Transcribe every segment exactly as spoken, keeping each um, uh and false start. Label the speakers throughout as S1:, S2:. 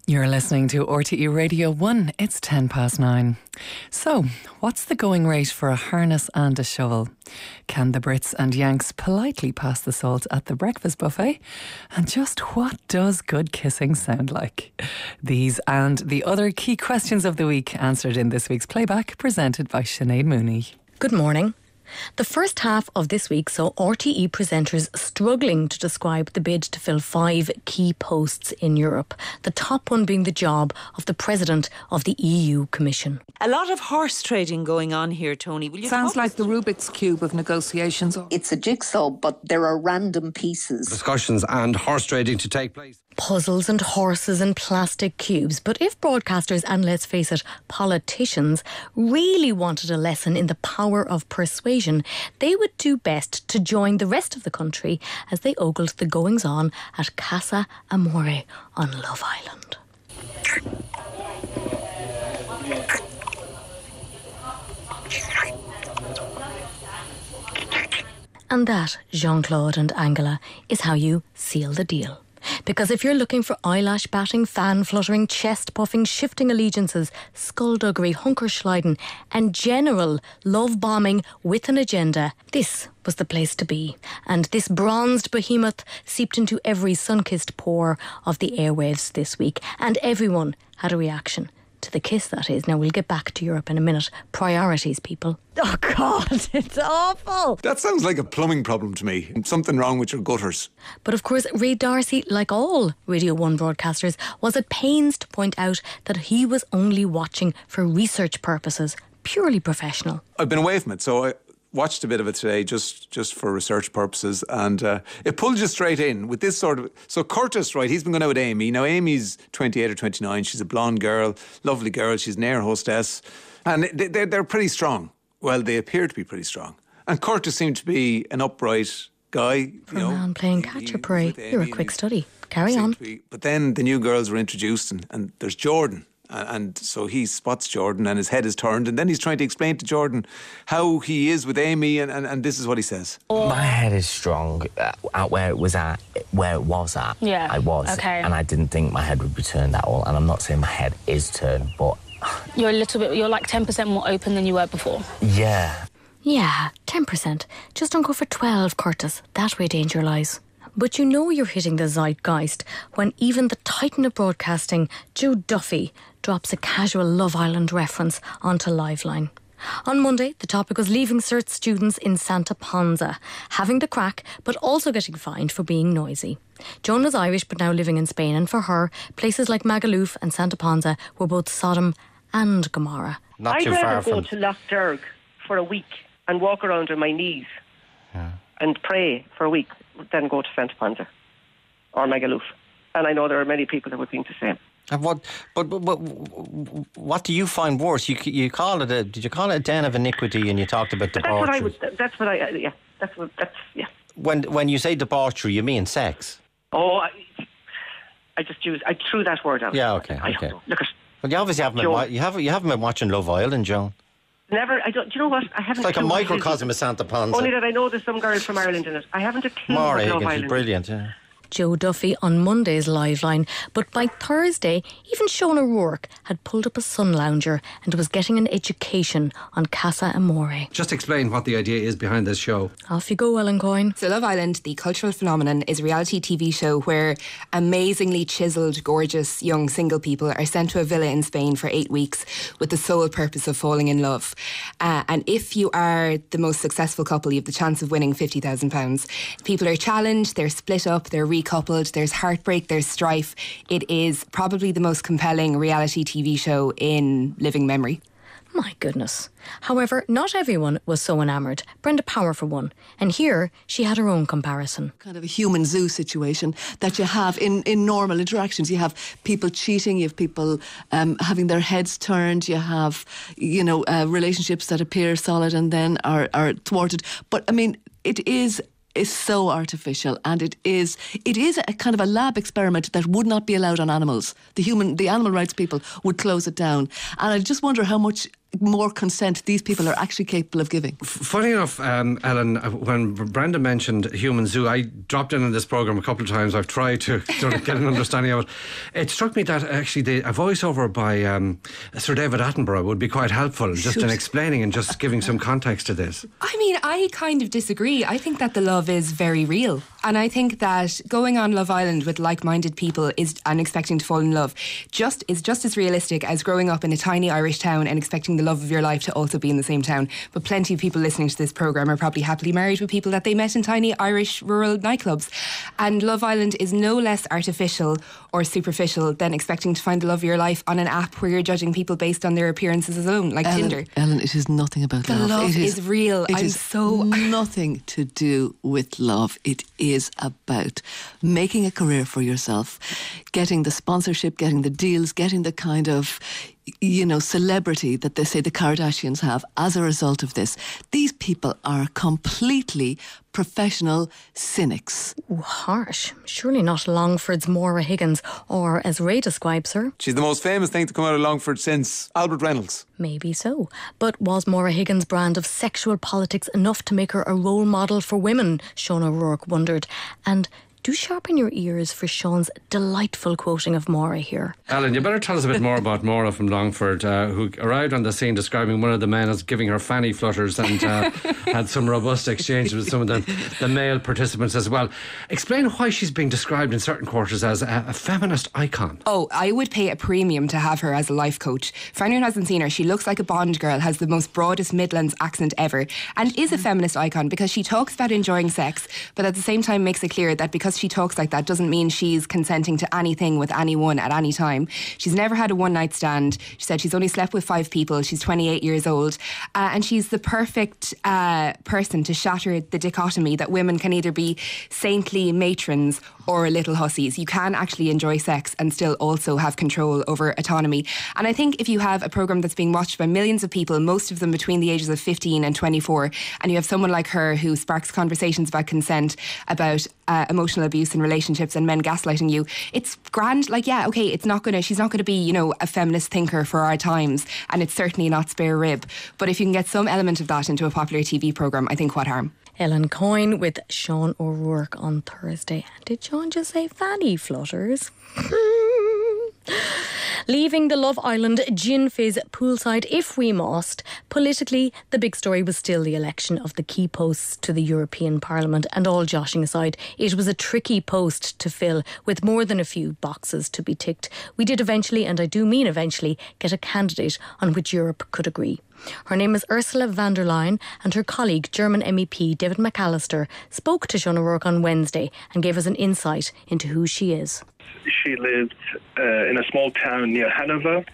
S1: You're listening to R T E Radio one. It's ten past nine. So, what's the going rate for a harness and a shovel? Can the Brits and Yanks politely pass the salt at the breakfast buffet? And just what does good kissing sound like? These and the other key questions of the week answered in this week's playback, presented by Sinead Mooney.
S2: Good morning. The first half of this week saw R T E presenters struggling to describe the bid to fill five key posts in Europe, the top one being the job of the President of the E U Commission.
S3: A lot of horse trading going on here, Tony. Will you
S4: Sounds like the Rubik's Cube of negotiations.
S5: It's a jigsaw, but there are random pieces.
S6: Discussions and horse trading to take place.
S2: Puzzles and horses and plastic cubes. But if broadcasters and, let's face it, politicians really wanted a lesson in the power of persuasion, they would do best to join the rest of the country as they ogled the goings-on at Casa Amore on Love Island. And that, Jean-Claude and Angela, is how you seal the deal. Because if you're looking for eyelash batting, fan fluttering, chest puffing, shifting allegiances, skullduggery, hunkerschleiden and general love bombing with an agenda, this was the place to be. And this bronzed behemoth seeped into every sun-kissed pore of the airwaves this week. And everyone had a reaction. To the kiss, that is. Now, we'll get back to Europe in a minute. Priorities, people. Oh, God, it's awful.
S7: That sounds like a plumbing problem to me. Something wrong with your gutters.
S2: But of course, Ray D'Arcy, like all Radio one broadcasters, was at pains to point out that he was only watching for research purposes, purely professional.
S7: I've been away from it, so I watched a bit of it today just, just for research purposes, and uh, it pulled you straight in with this sort of... So Curtis, right, he's been going out with Amy. Now, Amy's twenty-eight or twenty-nine. She's a blonde girl, lovely girl. She's an air hostess. And they, they're, they're pretty strong. Well, they appear to be pretty strong. And Curtis seemed to be an upright guy.
S2: For you know, a man playing catch-up-ray, you're a quick study. Carry on.
S7: Be, but then the new girls were introduced, and, and there's Jordan. And so he spots Jordan and his head is turned, and then he's trying to explain to Jordan how he is with Amy, and, and, and this is what he says.
S8: My head is strong uh, at where it was at, where it was at.
S9: Yeah,
S8: I was.
S9: okay.
S8: And I didn't think my head would be turned at all. And I'm not saying my head is turned, but...
S9: You're a little bit, you're like ten percent more open than you were before.
S8: Yeah.
S2: Yeah, ten percent. Just don't go for twelve, Curtis. That way danger lies. But you know you're hitting the zeitgeist when even the titan of broadcasting, Joe Duffy, drops a casual Love Island reference onto Liveline. On Monday, the topic was leaving cert students in Santa Ponsa, having the crack, but also getting fined for being noisy. Joan was Irish, but now living in Spain, and for her, places like Magaluf and Santa Ponsa were both Sodom and Gomorrah.
S10: Not I'd too rather far go from... to Lough Derg for a week and walk around on my knees yeah. and pray for a week than go to Santa Ponsa or Magaluf. And I know there are many people that would think the same.
S11: And what, but, but, but what do you find worse? You you call it a, did you call it a den of iniquity, and you talked about debauchery?
S10: That's what I would, that's what I, uh, yeah, that's what, that's, yeah.
S11: When, when you say debauchery, you mean sex?
S10: Oh, I, I just use, I threw that word out.
S11: Yeah, okay,
S10: I
S11: okay.
S10: Don't know. Look at,
S11: well, you obviously haven't
S10: Joe,
S11: been, you haven't, you haven't been watching Love Island, Joan.
S10: Never, I don't, do you know what? I haven't.
S11: It's like a microcosm of Santa Ponsa.
S10: Only that I know there's some girls from Ireland in it. I haven't a clue
S11: Maura
S10: about Love
S11: Higgins
S10: Island.
S11: is brilliant, yeah.
S2: Joe Duffy on Monday's Liveline, but by Thursday, even Sean O'Rourke had pulled up a sun lounger and was getting an education on Casa Amore.
S6: Just explain what the idea is behind this show.
S2: Off you go, Ellen Coyne.
S12: So Love Island, the cultural phenomenon, is a reality T V show where amazingly chiselled, gorgeous young single people are sent to a villa in Spain for eight weeks with the sole purpose of falling in love. Uh, and if you are the most successful couple, you have the chance of winning fifty thousand pounds. People are challenged, they're split up, they're re coupled, there's heartbreak, there's strife. It is probably the most compelling reality T V show in living memory.
S2: My goodness. However, not everyone was so enamoured. Brenda Power for one. And here, she had her own comparison.
S13: Kind of a human zoo situation that you have in, in normal interactions. You have people cheating, you have people um, having their heads turned, you have, you know, uh, relationships that appear solid and then are, are thwarted. But, I mean, it is... is so artificial, and it is it is a kind of a lab experiment that would not be allowed on animals. The human, the animal rights people would close it down. And I just wonder how much more consent these people are actually capable of giving.
S6: Funny enough, um, Ellen, when Brenda mentioned Human Zoo, I dropped in on this programme a couple of times. I've tried to sort of get an understanding of it. It struck me that actually the, a voiceover by um, Sir David Attenborough would be quite helpful, just in explaining and just giving some context to this.
S12: I mean, I kind of disagree. I think that the love is very real. And I think that going on Love Island with like-minded people is and expecting to fall in love just is just as realistic as growing up in a tiny Irish town and expecting the love of your life to also be in the same town. But plenty of people listening to this programme are probably happily married with people that they met in tiny Irish rural nightclubs. And Love Island is no less artificial or superficial than expecting to find the love of your life on an app where you're judging people based on their appearances alone, like
S13: Ellen,
S12: Tinder.
S13: Ellen, it is nothing about
S12: the
S13: love.
S12: love
S13: it is,
S12: is real.
S13: It
S12: I'm
S13: is
S12: so
S13: nothing to do with love. It is about making a career for yourself, getting the sponsorship, getting the deals, getting the kind of, you know, celebrity that they say the Kardashians have as a result of this. These people are completely professional cynics.
S2: Ooh, harsh. Surely not Longford's Maura Higgins, or as Ray describes her.
S7: She's the most famous thing to come out of Longford since Albert Reynolds.
S2: Maybe so. But was Maura Higgins' brand of sexual politics enough to make her a role model for women? Sean O'Rourke wondered. And do sharpen your ears for Sean's delightful quoting of Maura here.
S6: Alan, you better tell us a bit more about Maura from Longford, uh, who arrived on the scene describing one of the men as giving her fanny flutters and uh, had some robust exchanges with some of the, the male participants as well. Explain why she's being described in certain quarters as a, a feminist icon.
S12: Oh, I would pay a premium to have her as a life coach. For anyone who hasn't seen her, she looks like a Bond girl, has the most broadest Midlands accent ever, and is a feminist icon because she talks about enjoying sex, but at the same time makes it clear that because she talks like that doesn't mean she's consenting to anything with anyone at any time. She's never had a one night stand. She said she's only slept with five people. She's twenty-eight years old, uh, and she's the perfect uh, person to shatter the dichotomy that women can either be saintly matrons or little hussies. You can actually enjoy sex and still also have control over autonomy. And I think if you have a programme that's being watched by millions of people, most of them between the ages of fifteen and twenty-four, and you have someone like her who sparks conversations about consent, about uh, emotional abuse in relationships and men gaslighting you, it's grand. Like, yeah, okay, it's not gonna, she's not gonna be, you know, a feminist thinker for our times, and it's certainly not spare rib. But if you can get some element of that into a popular T V programme, I think what harm?
S2: Ellen Coyne with Sean O'Rourke on Thursday. Did Sean just say fanny flutters? Leaving the Love Island gin fizz poolside if we must. Politically, the big story was still the election of the key posts to the European Parliament, and all joshing aside, it was a tricky post to fill with more than a few boxes to be ticked. We did eventually, and I do mean eventually, get a candidate on which Europe could agree. Her name is Ursula von der Leyen, and her colleague, German M E P David McAllister, spoke to Sean O'Rourke on Wednesday and gave us an insight into who she is.
S14: She lived uh, in a small town near Hanover.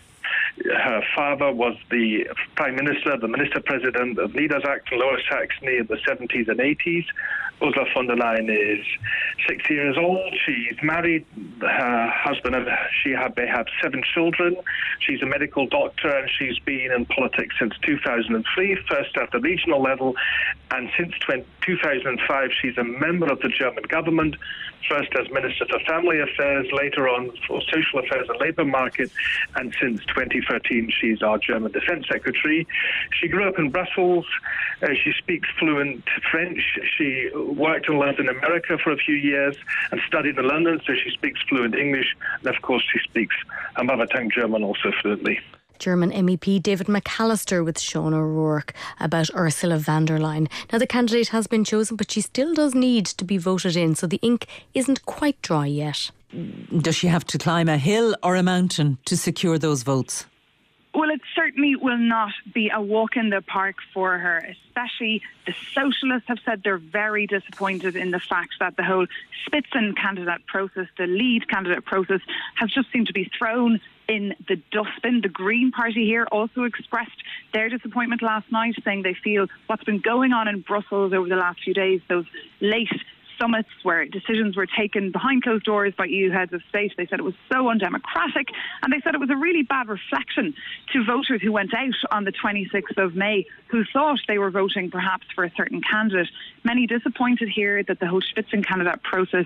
S14: Her father was the Prime Minister, the Minister-President of Niedersachsen, Lower Saxony in the seventies and eighties. Ursula von der Leyen is sixty years old. She's married. Her husband, and she have, they have seven children. She's a medical doctor, and she's been in politics since two thousand three, first at the regional level, and since two thousand five she's a member of the German government, first as Minister for Family Affairs, later on for Social Affairs and Labour Market, and since twenty thirteen she's our German Defence Secretary. She grew up in Brussels. Uh, she speaks fluent French. She worked and lived in America for a few years and studied in London, so she speaks fluent English, and of course she speaks her mother tongue German also fluently.
S2: German M E P David McAllister with Sean O'Rourke about Ursula von der Leyen. Now, the candidate has been chosen, but she still does need to be voted in, so the ink isn't quite dry yet.
S3: Does she have to climb a hill or a mountain to secure those votes?
S15: Well, it certainly will not be a walk in the park for her, especially the socialists have said they're very disappointed in the fact that the whole Spitzen candidate process, the lead candidate process, has just seemed to be thrown in the dustbin. The Green Party here also expressed their disappointment last night, saying they feel what's been going on in Brussels over the last few days, those late summits where decisions were taken behind closed doors by E U heads of state. They said it was so undemocratic, and they said it was a really bad reflection to voters who went out on the twenty-sixth of May, who thought they were voting perhaps for a certain candidate. Many disappointed here that the whole Spitzen candidate process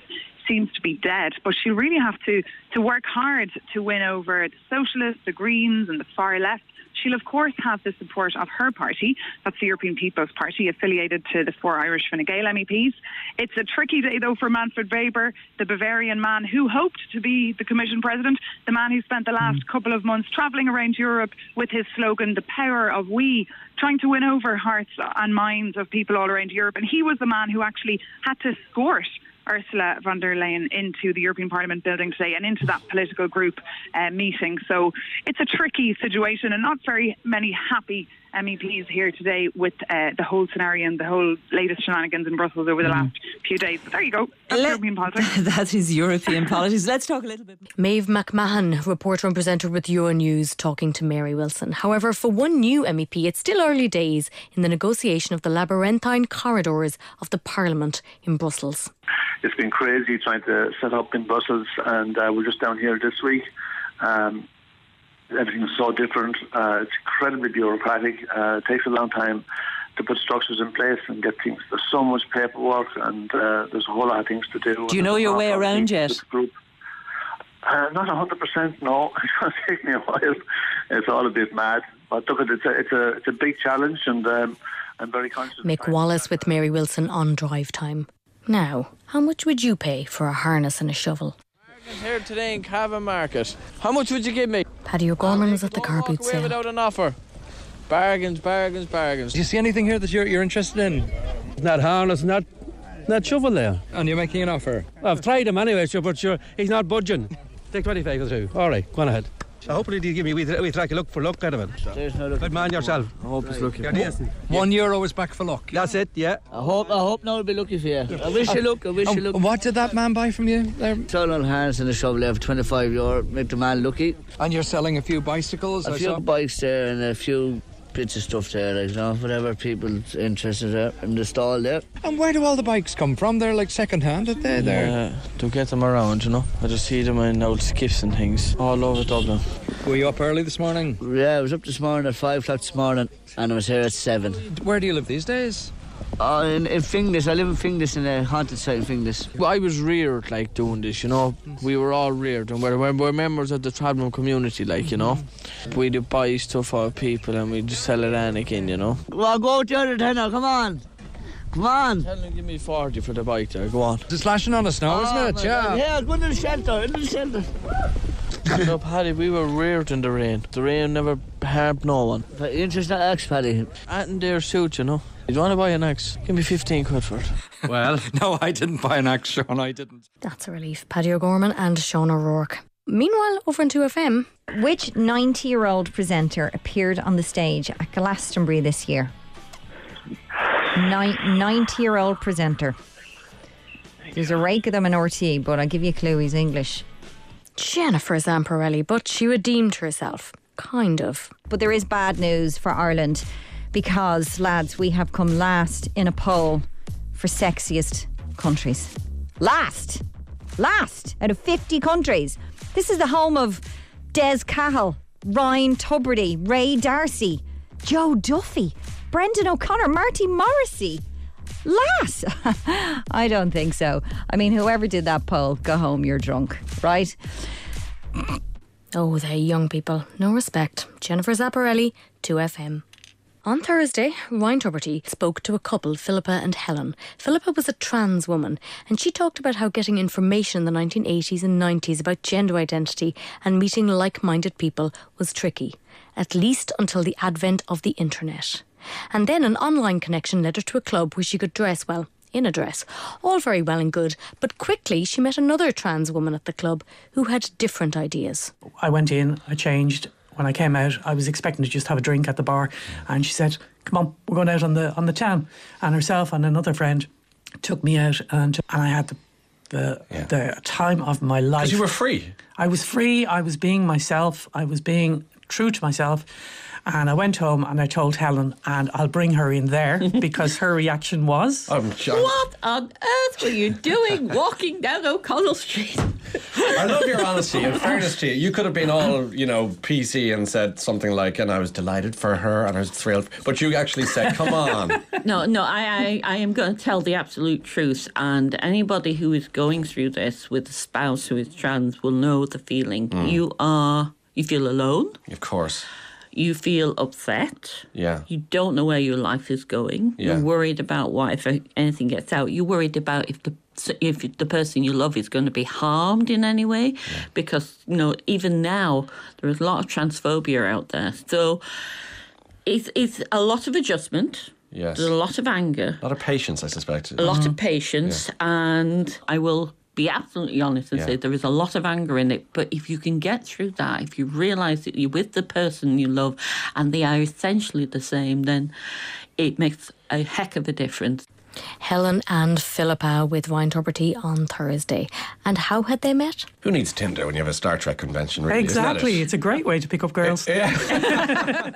S15: seems to be dead. But she'll really have to, to work hard to win over the Socialists, the Greens and the far left. She'll, of course, have the support of her party. That's the European People's Party, affiliated to the four Irish Fine Gael M E Ps. It's a tricky day, though, for Manfred Weber, the Bavarian man who hoped to be the Commission President, the man who spent the last mm. couple of months travelling around Europe with his slogan, the power of we, trying to win over hearts and minds of people all around Europe. And he was the man who actually had to escort Ursula von der Leyen into the European Parliament building today and into that political group uh, meeting. So it's a tricky situation and not very many happy M E Ps here today with uh, the whole scenario and the whole latest shenanigans in Brussels over the mm. last few days. But there you go. That's Let, European politics.
S3: That is European politics. Let's talk a little bit.
S2: Maeve McMahon, reporter and presenter with Euronews, talking to Mary Wilson. However, for one new M E P, it's still early days in the negotiation of the labyrinthine corridors of the Parliament in Brussels.
S16: It's been crazy trying to set up in Brussels, and uh, we're just down here this week. Um, everything is so different. Uh, it's incredibly bureaucratic. Uh, it takes a long time to put structures in place and get things. There's so much paperwork, and uh, there's a whole lot of things to do.
S3: Do you know your way around yet?
S16: Group. Uh, not one hundred percent, no. It's going to take me a while. It's all a bit mad. But look, it's a, it's a, it's a big challenge, and um, I'm very conscious.
S2: Mick Wallace with Mary Wilson on Drive Time. Now, how much would you pay for a harness and a shovel?
S17: Here today in Cavan Market. How much would you give me?
S2: Paddy O'Gorman was at the car boot sale.
S17: Without an offer. Bargains, bargains, bargains.
S18: Do you see anything here that you're, you're interested in? Not harness, not not shovel there. And you're making an offer? Well, I've tried him anyway, sure, but sure, he's not budging. Take twenty-five or two. All right, go on ahead. So hopefully you give me we we try to look for luck out of it.
S17: There's no look.
S18: Good man yourself.
S17: I hope it's lucky.
S18: Yeah. One euro is back for luck. That's it, yeah.
S17: I hope I hope now it'll be lucky for you. I wish you luck, I wish
S18: um,
S17: you luck.
S18: What did that man buy from you there?
S17: Selling harness and a shovel there for twenty-five euro, make the man lucky.
S18: And you're selling a few bicycles?
S17: A
S18: I
S17: few
S18: saw.
S17: bikes there and a few bits of stuff there, like, you know, whatever people interested there in the stall there.
S18: And where do all the bikes come from? They're like second hand, are they? There.
S17: Yeah, to get them around, you know. I just see them in old skiffs and things all over Dublin.
S18: Were you up early this morning?
S17: Yeah, I was up this morning at five o'clock this morning, and I was here at seven.
S18: Where do you live these days?
S17: Oh, in, in Finglas. I live in Finglas, in a haunted site in Finglas. Well, I was reared, like, doing this, you know. We were all reared, and we're, we're members of the Tradman community, like, you know. We'd buy stuff off people, and we'd just sell it on again, you know. Well, go out the other tenner, come on. Come on. Tell them give me forty for the bike there, go on.
S18: It's slashing on us now, oh, isn't it? Yeah.
S17: Yeah, go into the shelter, into the shelter. You know, Paddy, we were reared in the rain. The rain never harmed no one. Interesting axe, Paddy. And their suit, you know. You want to buy an axe? Give me fifteen quid for it.
S18: Well, no, I didn't buy an axe, Sean, I didn't.
S2: That's a relief. Paddy O'Gorman and Sean O'Rourke. Meanwhile, over on two F M.
S19: Which ninety-year-old presenter appeared on the stage at Glastonbury this year? ninety-year-old presenter. There's a rake of them in R T E, but I'll give you a clue, he's English.
S2: Jennifer Zamparelli, but she redeemed herself. Kind of.
S19: But there is bad news for Ireland because, lads, we have come last in a poll for sexiest countries. Last! Last out of fifty countries. This is the home of Des Cahill, Ryan Tubridy, Ray Darcy, Joe Duffy, Brendan O'Connor, Marty Morrissey. Last? I don't think so. I mean, whoever did that poll, go home, you're drunk, right?
S2: Oh, they young people. No respect. Jennifer Zamparelli, two F M. On Thursday, Ryan Tubridy spoke to a couple, Philippa and Helen. Philippa was a trans woman, and she talked about how getting information in the nineteen eighties and nineties about gender identity and meeting like-minded people was tricky, at least until the advent of the internet. And then an online connection led her to a club where she could dress, well, in a dress. All very well and good, but quickly she met another trans woman at the club who had different ideas.
S20: I went in, I changed. When I came out, I was expecting to just have a drink at the bar, and she said, come on, we're going out on the on the town. And herself and another friend took me out, and and I had the the, yeah. the time of my life.
S6: Because you were free.
S20: I was free, I was being myself, I was being true to myself. And I went home and I told Helen, and I'll bring her in there because her reaction was...
S6: I'm
S21: What on earth were you doing walking down O'Connell Street?
S22: I love your honesty. In fairness to you, you could have been all, you know, P C and said something like, and I was delighted for her and I was thrilled. But you actually said, come on.
S21: No, no, I, I, I am going to tell the absolute truth. And anybody who is going through this with a spouse who is trans will know the feeling. Mm. You are, you feel alone.
S22: Of course.
S21: You feel upset.
S22: Yeah.
S21: You don't know where your life is going.
S22: Yeah.
S21: You're worried about what if anything gets out. You're worried about if the if the person you love is going to be harmed in any way. Yeah. Because, you know, even now, there is a lot of transphobia out there. So it's, it's a lot of adjustment.
S22: Yes.
S21: There's a lot of anger.
S22: A lot of patience, I suspect.
S21: A lot mm-hmm. of patience. Yeah. And I will be absolutely honest and yeah. say there is a lot of anger in it. But if you can get through that, if you realise that you're with the person you love and they are essentially the same, then it makes a heck of a difference.
S2: Helen and Philippa with Weintorper Tea on Thursday. And how had they met?
S22: Who needs Tinder when you have a Star Trek convention, really?
S20: Exactly.
S22: Isn't it?
S20: It's a great way to pick up girls.
S22: Yeah.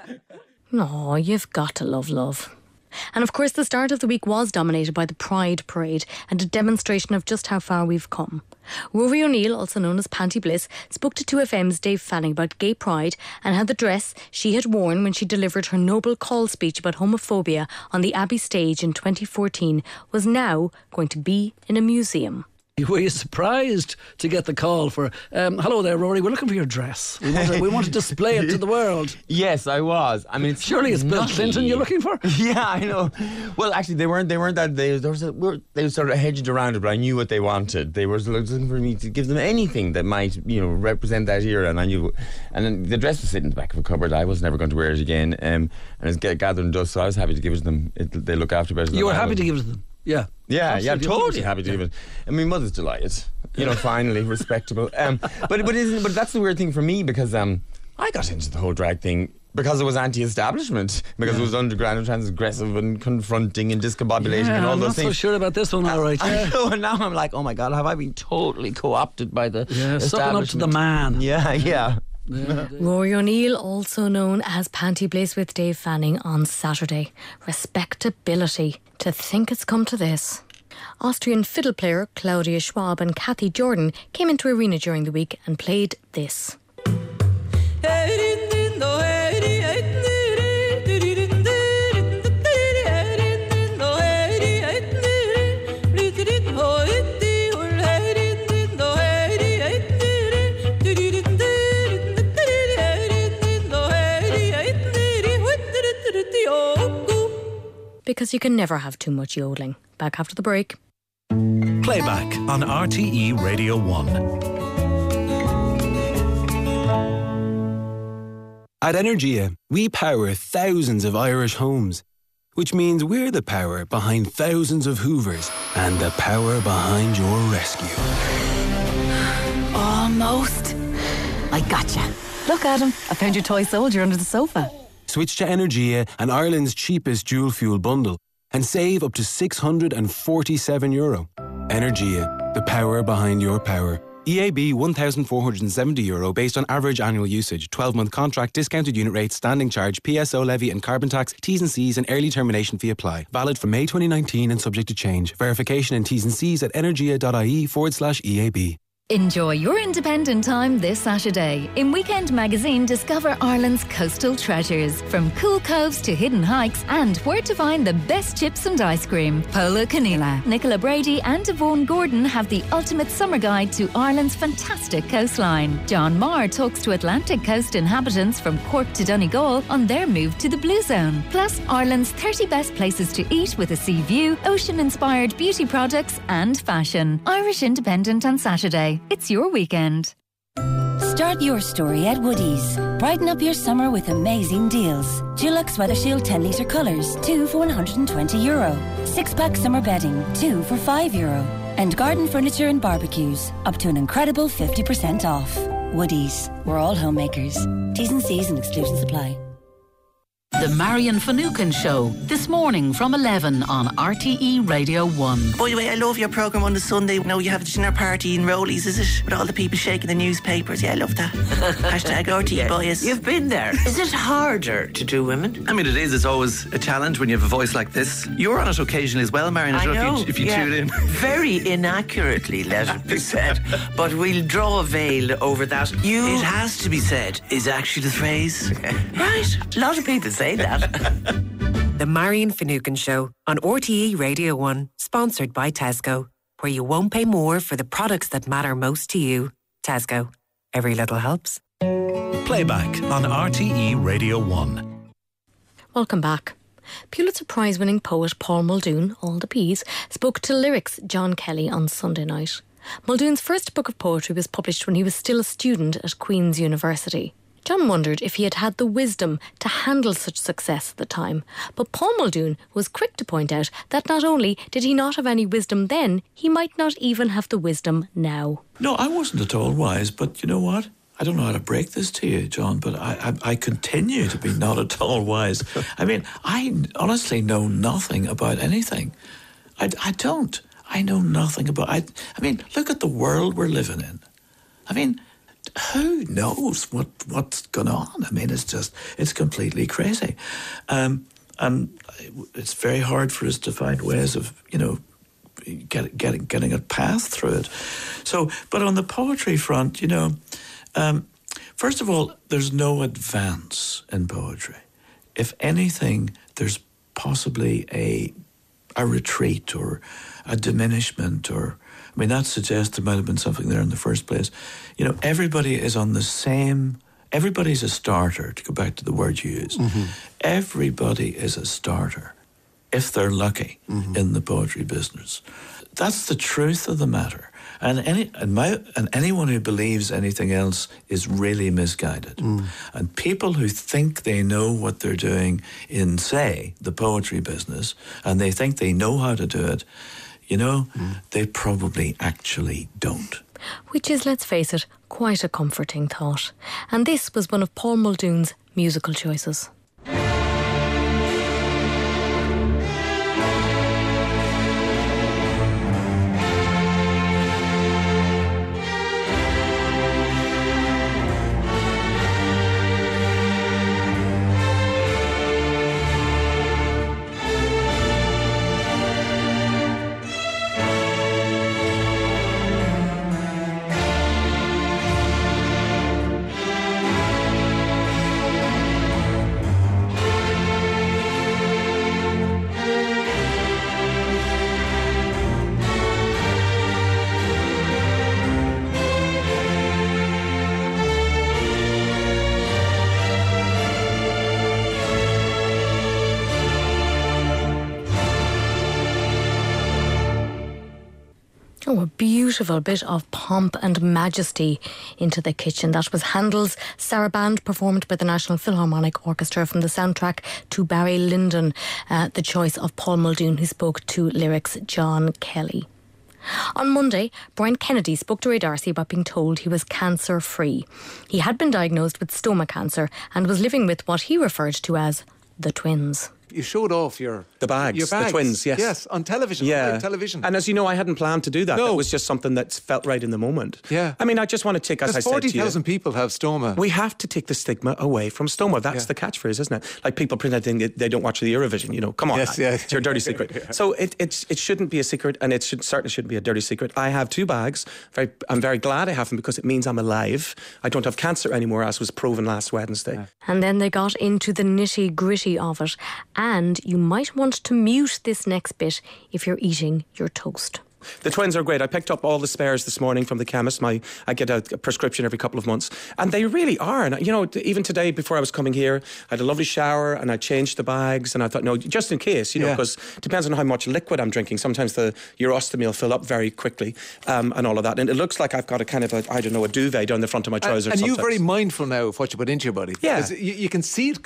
S2: No, you've got to love love. And of course, the start of the week was dominated by the Pride Parade and a demonstration of just how far we've come. Rory O'Neill, also known as Panty Bliss, spoke to two F M's Dave Fanning about gay pride and how the dress she had worn when she delivered her noble call speech about homophobia on the Abbey stage in twenty fourteen was now going to be in a museum.
S23: Were you surprised to get the call for, um, hello there, Rory, we're looking for your dress. We want to, we want to display it to the world.
S8: Yes, I was. I mean, it's
S23: surely it's Bill Clinton you're looking for?
S8: Yeah, I know. Well, actually, they weren't. They weren't that. They there was a, they were sort of hedged around it, but I knew what they wanted. They were looking for me to give them anything that might, you know, represent that era, and I knew. And then the dress was sitting in the back of a cupboard. I was never going to wear it again, um, and it was gathering dust. So I was happy to give it to them. It, they look after better.
S23: You were
S8: happy
S23: to give it to them. Yeah.
S8: Yeah,
S23: Absolutely.
S8: yeah, totally happy to give it. I mean, mother's delighted. You know, finally, respectable. Um, but but isn't but that's the weird thing for me because um, I got into the whole drag thing because it was anti-establishment, because yeah. it was underground and transgressive and confronting and discombobulating
S23: yeah,
S8: and all
S23: I'm
S8: those
S23: not
S8: things.
S23: So sure about this one, all right.
S8: I,
S23: yeah.
S8: I know, and now I'm like, oh my God, have I been totally co-opted by the
S23: yeah,
S8: establishment?
S23: sucking up to the man.
S8: Yeah, yeah.
S23: Yeah.
S2: Rory O'Neill, also known as Panty Bliss with Dave Fanning on Saturday. Respectability. To think it's come to this. Austrian fiddle player Claudia Schwab and Kathy Jordan came into Arena during the week and played this. Because you can never have too much yodeling. Back after the break.
S24: Playback on R T E Radio one.
S25: At Energia, we power thousands of Irish homes, which means we're the power behind thousands of Hoovers and the power behind your rescue.
S26: Almost. I gotcha. Look, Adam, I found your toy soldier under the sofa.
S25: Switch to Energia and Ireland's cheapest dual fuel bundle and save up to six hundred forty-seven euro. Energia, the power behind your power. E A B one thousand four hundred seventy euro based on average annual usage. twelve-month contract, discounted unit rate, standing charge, P S O levy and carbon tax, T's and C's and early termination fee apply. Valid from May twenty nineteen and subject to change. Verification and T's and C's at energia.ie forward slash EAB.
S27: Enjoy your independent time this Saturday. In Weekend Magazine, discover Ireland's coastal treasures, from cool coves to hidden hikes, and where to find the best chips and ice cream. Paula Canila, Nicola Brady and Yvonne Gordon have the ultimate summer guide to Ireland's fantastic coastline. John Marr talks to Atlantic coast inhabitants from Cork to Donegal on their move to the Blue Zone. Plus, Ireland's thirty best places to eat with a sea view, ocean-inspired beauty products and fashion. Irish Independent on Saturday. It's your weekend.
S28: Start your story at Woodies. Brighten up your summer with amazing deals. Dulux Weather Shield ten litre colours, two for one hundred twenty euro. six pack summer bedding, two for five euro. And garden furniture and barbecues, up to an incredible fifty percent off. Woodies, we're all homemakers. T's and C's and exclusions apply.
S26: The Marion Finucane Show, this morning from eleven on R T E Radio one.
S1: By the way, I love your programme on the Sunday. Now you have the dinner party in Rowley's, is it? With all the people shaking the newspapers. Yeah, I love that. Hashtag R T E yeah. bias.
S4: You've been there. Is it harder to do women?
S5: I mean, it is. It's always a challenge when you have a voice like this. You're on it occasionally as well, Marion. I don't know if you, if you
S4: yeah.
S5: tune in.
S4: Very inaccurately, let it be said. But we'll draw a veil over that. You...
S5: It has to be said, is actually the phrase.
S4: Right. A lot of people say that.
S7: The Marion Finucane Show on R T E Radio one, sponsored by Tesco, where you won't pay more for the products that matter most to you. Tesco. Every little helps.
S24: Playback on R T E Radio one.
S2: Welcome back. Pulitzer Prize-winning poet Paul Muldoon, all the P's, spoke to Lyrics John Kelly on Sunday night. Muldoon's first book of poetry was published when he was still a student at Queen's University. John wondered if he had had the wisdom to handle such success at the time, but Paul Muldoon was quick to point out that not only did he not have any wisdom then, he might not even have the wisdom now.
S9: No, I wasn't at all wise, but you know what? I don't know how to break this to you, John, but I, I, I continue to be not at all wise. I mean, I honestly know nothing about anything. I, I don't. I know nothing about... I, I mean, look at the world we're living in. I mean... Who knows what, what's going on? I mean, it's just, it's completely crazy. Um, and it's very hard for us to find ways of, you know, get, getting getting a path through it. So, but on the poetry front, you know, um, first of all, there's no advance in poetry. If anything, there's possibly a a retreat or a diminishment or... I mean, that suggests there might have been something there in the first place. You know, everybody is on the same... Everybody's a starter, to go back to the word you used. Mm-hmm. Everybody is a starter, if they're lucky, mm-hmm. in the poetry business. That's the truth of the matter. And any and, my, and anyone who believes anything else is really misguided. Mm. And people who think they know what they're doing in, say, the poetry business, and they think they know how to do it, you know, mm. they probably actually don't.
S2: Which is, let's face it, quite a comforting thought. And this was one of Paul Muldoon's musical choices. Oh, a beautiful bit of pomp and majesty into the kitchen. That was Handel's Saraband, performed by the National Philharmonic Orchestra from the soundtrack to Barry Lyndon, uh, the choice of Paul Muldoon, who spoke to Lyrics John Kelly. On Monday, Brian Kennedy spoke to Ray D'Arcy about being told he was cancer-free. He had been diagnosed with stomach cancer and was living with what he referred to as the twins.
S10: You showed off your
S11: the bags,
S10: your bags,
S11: the twins, yes,
S10: yes, on television,
S11: yeah,
S10: on television.
S11: And as you know, I hadn't planned to do that.
S10: No.
S11: That was just something that felt right in the moment.
S10: Yeah,
S11: I mean, I just want to take, as I said to you,
S10: forty thousand people have stoma.
S11: We have to take the stigma away from stoma. That's
S10: yeah.
S11: the catchphrase, isn't it? Like people pretending they don't watch the Eurovision. You know, come on,
S10: yes, yeah.
S11: it's your dirty secret. yeah. So it it's it shouldn't be a secret, and it should certainly shouldn't be a dirty secret. I have two bags. Very, I'm very glad I have them because it means I'm alive. I don't have cancer anymore, as was proven last Wednesday. Yeah.
S2: And then they got into the nitty gritty of it, and you might want to mute this next bit if you're eating your toast.
S11: The twins are great. I picked up all the spares this morning from the chemist. My, I get a, a prescription every couple of months. And they really are. And, you know, even today, before I was coming here, I had a lovely shower and I changed the bags. And I thought, no, just in case, you know, because yeah. it depends on how much liquid I'm drinking. Sometimes the urostomy will fill up very quickly um, and all of that. And it looks like I've got a kind of, a, I don't know, a duvet down the front of my trousers.
S10: And, and
S11: sometimes.
S10: you're very mindful now of what you put into your body.
S11: Yeah.
S10: You, you can see it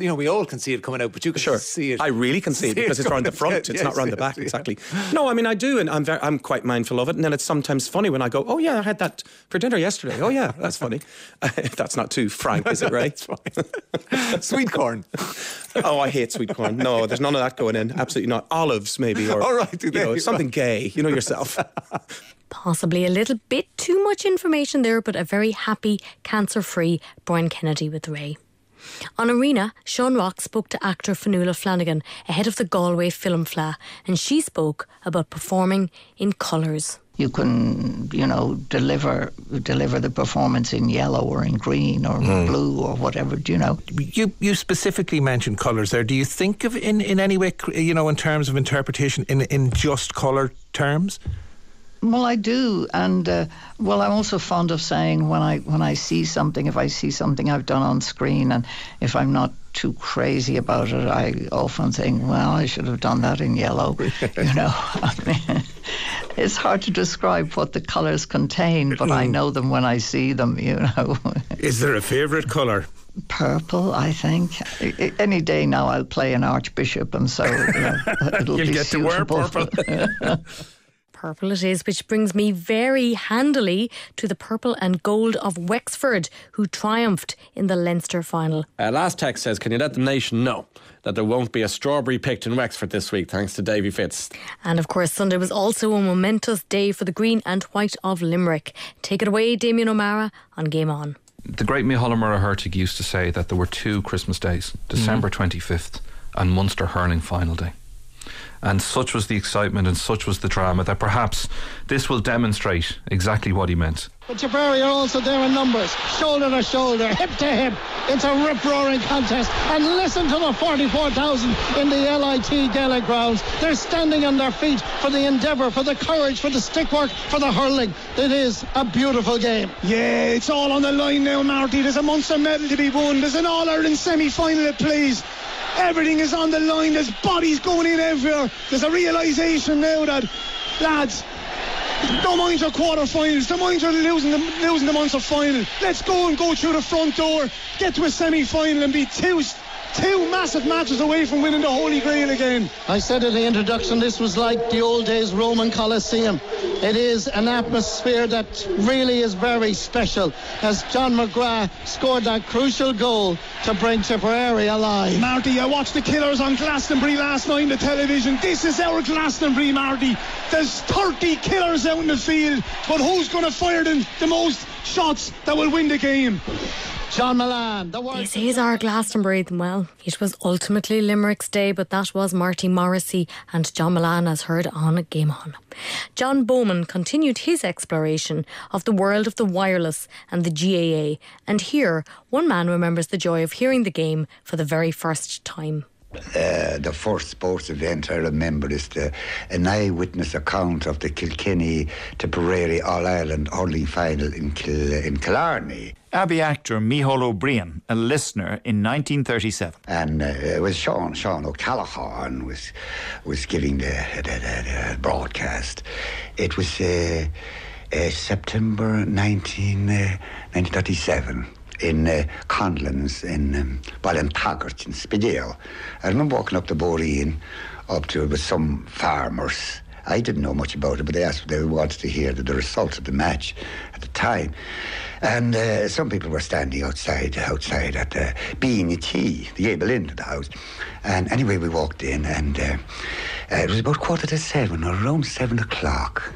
S10: you know, we all can see it coming out, but you can
S11: sure.
S10: see it.
S11: I really can see, see it because it it's round the front. It's yes, not round yes, the back, yes, exactly. No, I mean, I do, and I'm very, I'm quite mindful of it. And then it's sometimes funny when I go, oh, yeah, I had that for dinner yesterday. Oh, yeah, that's funny. That's not too frank, is it, Ray?
S10: That's fine. Sweet corn.
S11: Oh, I hate sweet corn. No, there's none of that going in. Absolutely not. Olives, maybe, or
S10: all right,
S11: you know, something gay. You know yourself.
S2: Possibly a little bit too much information there, but a very happy, cancer-free Brian Kennedy with Ray. On Arena, Sean Rock spoke to actor Fionnuala Flanagan ahead of the Galway Film Fleadh, and she spoke about performing in colours.
S3: You can, you know, deliver deliver the performance in yellow or in green or mm. blue or whatever, do you know?
S12: You you specifically mentioned colours there. Do you think of in, in any way, you know, in terms of interpretation, in, in just colour terms?
S3: Well, I do, and uh, well, I'm also fond of saying when I when I see something, if I see something I've done on screen, and if I'm not too crazy about it, I often think, well, I should have done that in yellow. You know, I mean, it's hard to describe what the colours contain, but I know them when I see them. You know.
S12: Is there a favourite colour?
S3: Purple, I think. I, any day now, I'll play an archbishop, and so you know, it'll
S12: You'll
S3: be
S12: get
S3: suitable.
S12: to wear purple.
S2: Purple it is, which brings me very handily to the purple and gold of Wexford, who triumphed in the Leinster final.
S22: Uh, last text says, can you let the nation know that there won't be a strawberry picked in Wexford this week, thanks to Davy Fitz.
S2: And of course, Sunday was also a momentous day for the green and white of Limerick. Take it away, Damien O'Mara, on Game On.
S13: The great Micheál Murray Hurtig used to say that there were two Christmas days, December mm. twenty-fifth and Munster Hurling Final Day. And such was the excitement and such was the drama that perhaps this will demonstrate exactly what he meant.
S14: But Tipperary are also there in numbers, shoulder to shoulder, hip to hip. It's a rip-roaring contest. And listen to the forty-four thousand in the L I T Gaelic grounds. They're standing on their feet for the endeavour, for the courage, for the stickwork, for the hurling. It is a beautiful game.
S15: Yeah, it's all on the line now, Marty. There's a Munster medal to be won. There's an All-Ireland semi-final at plays. Everything is on the line. There's bodies going in everywhere. There's a realisation now that, lads, don't mind your quarter-finals. Don't mind your losing the, losing the Munster final. Let's go and go through the front door, get to a semi-final and be two, two massive matches away from winning the Holy Grail again.
S14: I said in the introduction, this was like the old days Roman Colosseum. It is an atmosphere that really is very special, as John McGrath scored that crucial goal to bring Tipperary alive.
S15: Marty, I watched the Killers on Glastonbury last night on the television. This is our Glastonbury, Marty. There's thirty Killers out in the field, but who's going to fire the, the most shots that will win the game?
S14: John Milan. The
S2: this is our Glastonbury. Well, it was ultimately Limerick's day, but that was Marty Morrissey and John Milan, as heard on Game On. John Bowman continued his exploration of the world of the wireless and the G A A, and here one man remembers the joy of hearing the game for the very first time.
S16: Uh, the first sports event I remember is the, an eyewitness account of the Kilkenny Tipperary All-Ireland hurling final in, Kil, in Killarney.
S17: Abbey actor Micheál O'Brien, a listener in nineteen thirty-seven.
S16: And uh, it was Sean, Sean O'Callaghan was, was giving the, the, the, the broadcast. It was uh, uh, September nineteen thirty-seven. In uh, Conlins, in um, Ballintaggart, in Spidale. I remember walking up the Boreen, up to it with some farmers. I didn't know much about it, but they asked, they wanted to hear the, the results of the match at the time. And uh, some people were standing outside, outside at the Beanie Tea, the able into the house. And anyway, we walked in, and uh, uh, it was about quarter to seven, or around seven o'clock.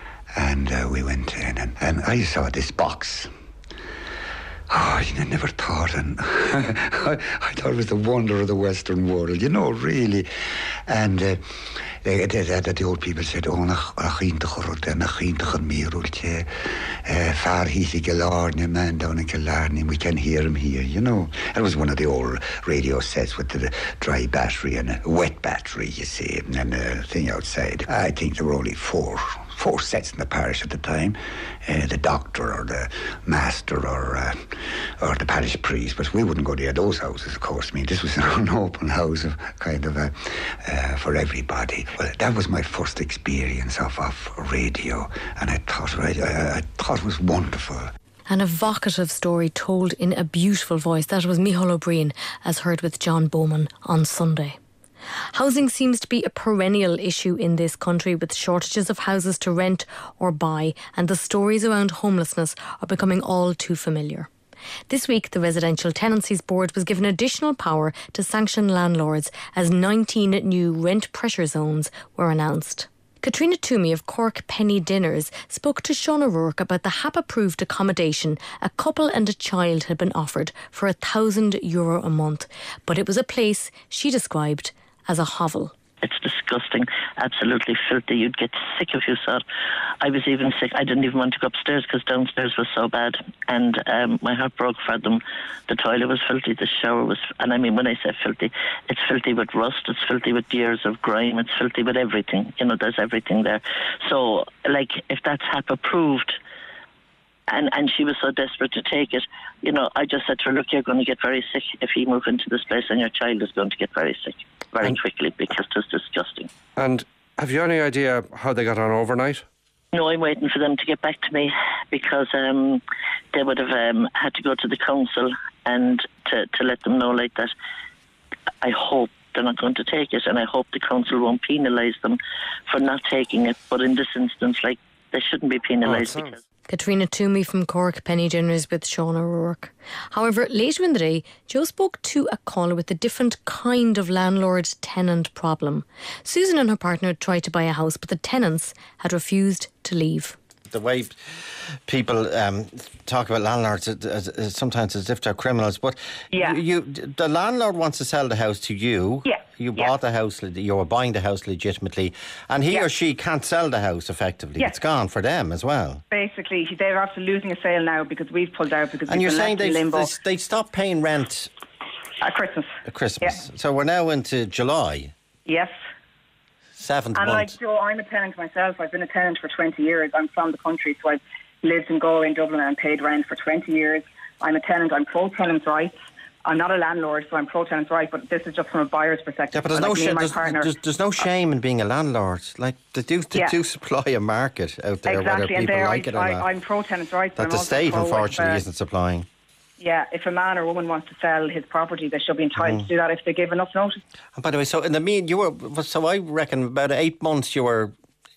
S16: And uh, we went in, and, and I saw this box. Oh, I never thought, and I, I thought it was the wonder of the Western world, you know, really. And uh, they, they, they, the old people said, oh, nach Achintachar, nach Achintachar Mirulche, far he's a Killarney, man down in Killarney, we can hear him here, you know. And it was one of the old radio sets with the dry battery and a wet battery, you see, and a thing outside. I think there were only four. Four sets in the parish at the time, uh, the doctor or the master or uh, or the parish priest, but we wouldn't go to those houses, of course. I mean, this was an open house, of kind of a, uh, for everybody. Well, that was my first experience of, of radio, and I thought, right, I, I thought it was wonderful.
S2: An evocative story told in a beautiful voice. That was Micheál O'Brien, as heard with John Bowman on Sunday. Housing seems to be a perennial issue in this country, with shortages of houses to rent or buy, and the stories around homelessness are becoming all too familiar. This week, the Residential Tenancies Board was given additional power to sanction landlords as nineteen new rent pressure zones were announced. Katrina Toomey of Cork Penny Dinners spoke to Sean O'Rourke about the H A P-approved accommodation a couple and a child had been offered for a thousand euro a month, but it was a place she described as a hovel.
S6: It's disgusting, absolutely filthy. You'd get sick if you saw it. I was even sick. I didn't even want to go upstairs because downstairs was so bad. And um, my heart broke for them. The toilet was filthy, the shower was... And I mean, when I say filthy, it's filthy with rust, it's filthy with years of grime, it's filthy with everything. You know, there's everything there. So, like, if that's H A P approved... And, and she was so desperate to take it, you know, I just said to her, look, you're going to get very sick if you move into this place, and your child is going to get very sick very and, quickly because it's disgusting.
S22: And have you any idea how they got on overnight?
S6: No, I'm waiting for them to get back to me because um, they would have um, had to go to the council and to, to let them know like that. I hope they're not going to take it, and I hope the council won't penalise them for not taking it. But in this instance, like, they shouldn't be penalised oh, because...
S2: Katrina Toomey from Cork Penny Dinners with Sean O'Rourke. However, later in the day, Joe spoke to a caller with a different kind of landlord-tenant problem. Susan and her partner tried to buy a house, but the tenants had refused to leave.
S8: The way people um, talk about landlords uh, uh, sometimes as if they're criminals, but
S18: yeah.
S8: you, you, the landlord wants to sell the house to you.
S18: Yeah.
S8: You
S18: yeah.
S8: bought the house, you were buying the house legitimately, and he
S18: yeah.
S8: or she can't sell the house effectively.
S18: Yeah.
S8: It's gone for them as well.
S18: Basically, they're after losing a sale now because we've pulled out because
S8: and
S18: we've
S8: you're
S18: been
S8: saying
S18: left in limbo.
S8: they they stopped paying rent
S18: at Christmas.
S8: At Christmas.
S18: Yeah.
S8: So we're now into July.
S18: Yes.
S8: Seventh
S18: and
S8: month.
S18: like Joe, I'm a tenant myself. I've been a tenant for twenty years. I'm from the country, so I've lived in Galway and Dublin and paid rent for twenty years. I'm a tenant. I'm pro tenants' rights. I'm not a landlord, so I'm pro tenants' rights. But this is just from a buyer's perspective.
S8: Yeah, but there's
S18: like
S8: no shame. There's,
S18: partner,
S8: there's, there's no shame in being a landlord. Like they do, they
S18: yeah.
S8: do supply a market out there,
S18: exactly,
S8: whether people like
S18: I,
S8: it or
S18: I,
S8: not.
S18: I'm pro tenants' rights.
S8: That
S18: I'm
S8: the state,
S18: pro
S8: unfortunately,
S18: uh,
S8: isn't supplying.
S18: Yeah, if a man or woman wants to sell his property, they should be entitled mm. to do that if they give enough notice.
S8: And by the way, so in the mean, you were so I reckon about eight months you were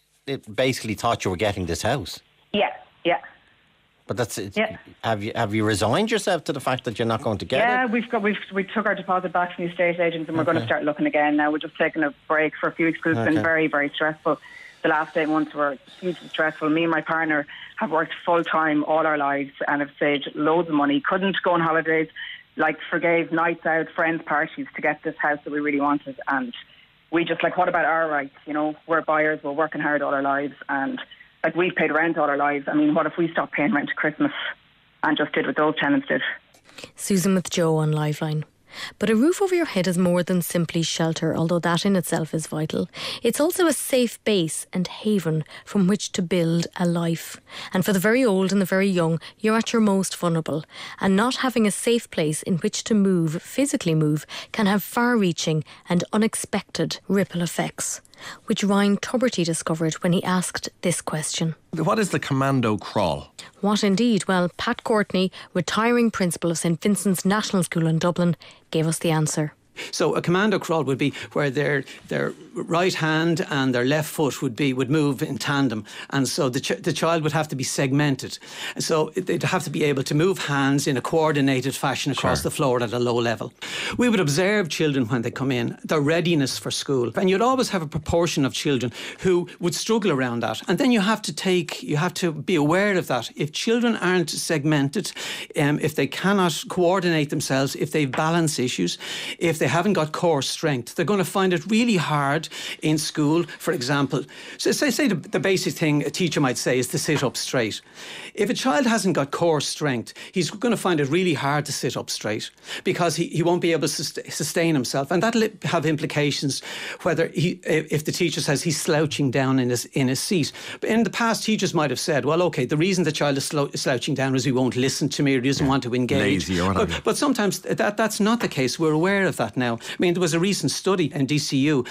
S8: it basically thought you were getting this house.
S18: Yeah, yeah.
S8: But that's it.
S18: Yeah.
S8: Have you have you resigned yourself to the fact that you're not going to get
S18: yeah,
S8: it?
S18: Yeah, we've got we've we took our deposit back from the estate agents, and we're
S8: okay.
S18: going to start looking again now. We're just taking a break for a few weeks because it's
S8: okay.
S18: been very very stressful. The last eight months were hugely stressful. Me and my partner have worked full time all our lives and have saved loads of money. Couldn't go on holidays, like forgave nights out, friends parties to get this house that we really wanted. And we just like, what about our rights? You know, we're buyers, we're working hard all our lives, and like we've paid rent all our lives. I mean, what if we stopped paying rent at Christmas and just did what those tenants did?
S2: Susan with Joe on Liveline. But a roof over your head is more than simply shelter, although that in itself is vital. It's also a safe base and haven from which to build a life. And for the very old and the very young, you're at your most vulnerable. And not having a safe place in which to move, physically move, can have far-reaching and unexpected ripple effects, which Ryan Tuberty discovered when he asked this question.
S22: What is the commando crawl?
S2: What indeed? Well, Pat Courtney, retiring principal of St Vincent's National School in Dublin, gave us the answer.
S19: So a commando crawl would be where their their right hand and their left foot would be would move in tandem, and so the ch- the child would have to be segmented. So they'd have to be able to move hands in a coordinated fashion across sure. the floor at a low level. We would observe children when they come in, their readiness for school, and you'd always have a proportion of children who would struggle around that. And then you have to take, you have to be aware of that. If children aren't segmented, um, if they cannot coordinate themselves, if they have balance issues, if they they haven't got core strength, they're going to find it really hard in school. For example, so say, say the, the basic thing a teacher might say is to sit up straight. If a child hasn't got core strength, he's going to find it really hard to sit up straight because he, he won't be able to sustain himself, and that'll have implications whether he, if the teacher says he's slouching down in his in his seat. But in the past, teachers might have said, well, okay, the reason the child is slou- slouching down is he won't listen to me or he doesn't want to engage.
S22: Lazy or whatever.
S19: But, but sometimes that that's not the case. We're aware of that now. I mean, there was a recent study in D C U, and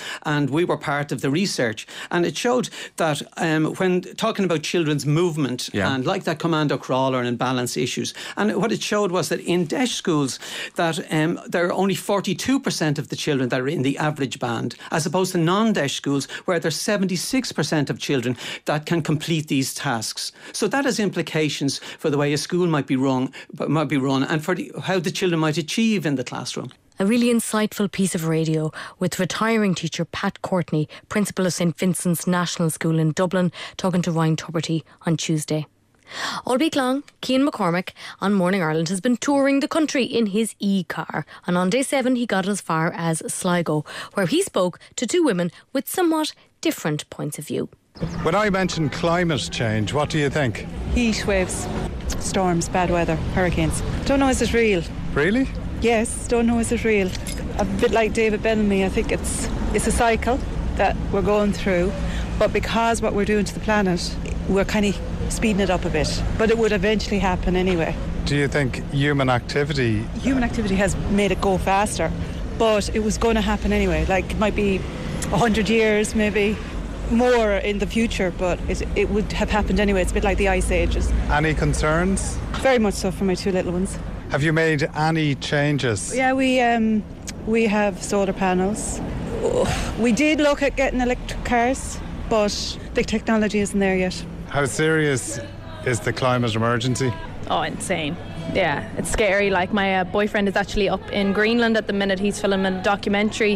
S19: and we were part of the research, and it showed that um, when talking about children's movement
S22: Yeah.
S19: and like that commando crawler and balance issues, and what it showed was that in D E S H schools that um, there are only forty-two percent of the children that are in the average band, as opposed to non-D E S H schools where there's seventy-six percent of children that can complete these tasks. So that has implications for the way a school might be run, might be run, and for the, how the children might achieve in the classroom.
S2: A really insightful piece of radio with retiring teacher Pat Courtney, principal of St Vincent's National School in Dublin, talking to Ryan Tuberty on Tuesday. All week long, Cian McCormick on Morning Ireland has been touring the country in his e-car, and on day seven he got as far as Sligo, where he spoke to two women with somewhat different points of view.
S1: When I mention climate change, what do you think?
S20: Heat waves, storms, bad weather, hurricanes. Don't know is it real.
S1: Really?
S20: Yes, don't know is it real. A bit like David Bellamy, I think it's it's a cycle that we're going through, but because what we're doing to the planet, we're kind of speeding it up a bit. But it would eventually happen anyway.
S1: Do you think human activity...
S20: Human activity has made it go faster, but it was going to happen anyway. Like, it might be a hundred years, maybe more in the future, but it, it would have happened anyway. It's a bit like the ice ages.
S1: Any concerns?
S20: Very much so for my two little ones.
S1: Have you made any changes?
S20: Yeah, we um, we have solar panels. Oh, we did look at getting electric cars, but the technology isn't there yet.
S1: How serious is the climate emergency?
S21: Oh, insane. Yeah, it's scary. Like, my uh, boyfriend is actually up in Greenland at the minute. He's filming a documentary.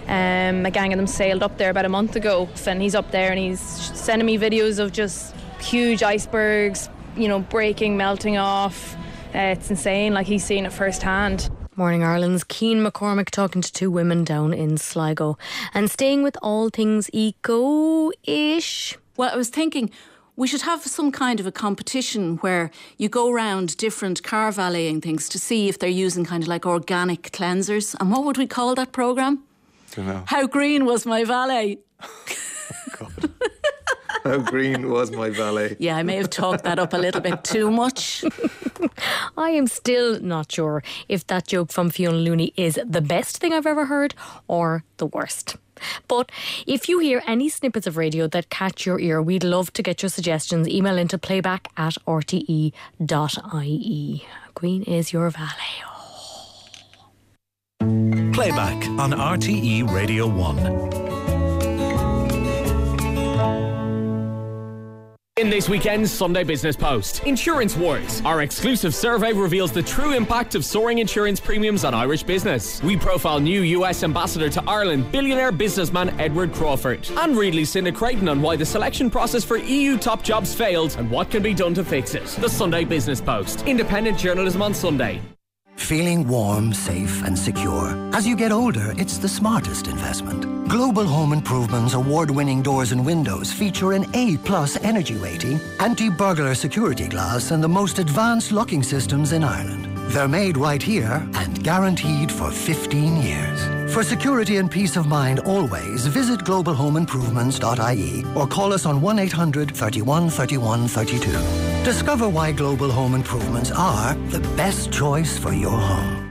S21: Um, a gang of them sailed up there about a month ago, and he's up there and he's sending me videos of just huge icebergs, you know, breaking, melting off. Uh, it's insane. Like, he's seen it firsthand.
S2: Morning Ireland's Cian McCormick talking to two women down in Sligo. And staying with all things eco-ish.
S23: Well, I was thinking we should have some kind of a competition where you go around different car valeting things to see if they're using kind of like organic cleansers. And what would we call that programme?
S10: Don't know.
S23: How green was my valet?
S10: How green was my valet?
S23: Yeah, I may have talked that up a little bit too much.
S2: I am still not sure if that joke from Fiona Looney is the best thing I've ever heard or the worst. But if you hear any snippets of radio that catch your ear, we'd love to get your suggestions. Email into playback at r t e dot i e. Green is your valet. Oh.
S24: Playback on R T E Radio one.
S25: In this weekend's Sunday Business Post, Insurance Wars. Our exclusive survey reveals the true impact of soaring insurance premiums on Irish business. We profile new U S Ambassador to Ireland, billionaire businessman Edward Crawford. And read Lucinda Creighton on why the selection process for E U top jobs failed and what can be done to fix it. The Sunday Business Post. Independent journalism on Sunday.
S26: Feeling warm, safe and secure. As you get older, it's the smartest investment. Global Home Improvement's award-winning doors and windows feature an A plus energy rating, anti-burglar security glass and the most advanced locking systems in Ireland. They're made right here and guaranteed for fifteen years. For security and peace of mind always, visit global home improvements dot I E or call us on one eight hundred, thirty-one, thirty-one, thirty-two. Discover why Global Home Improvements are the best choice for your home.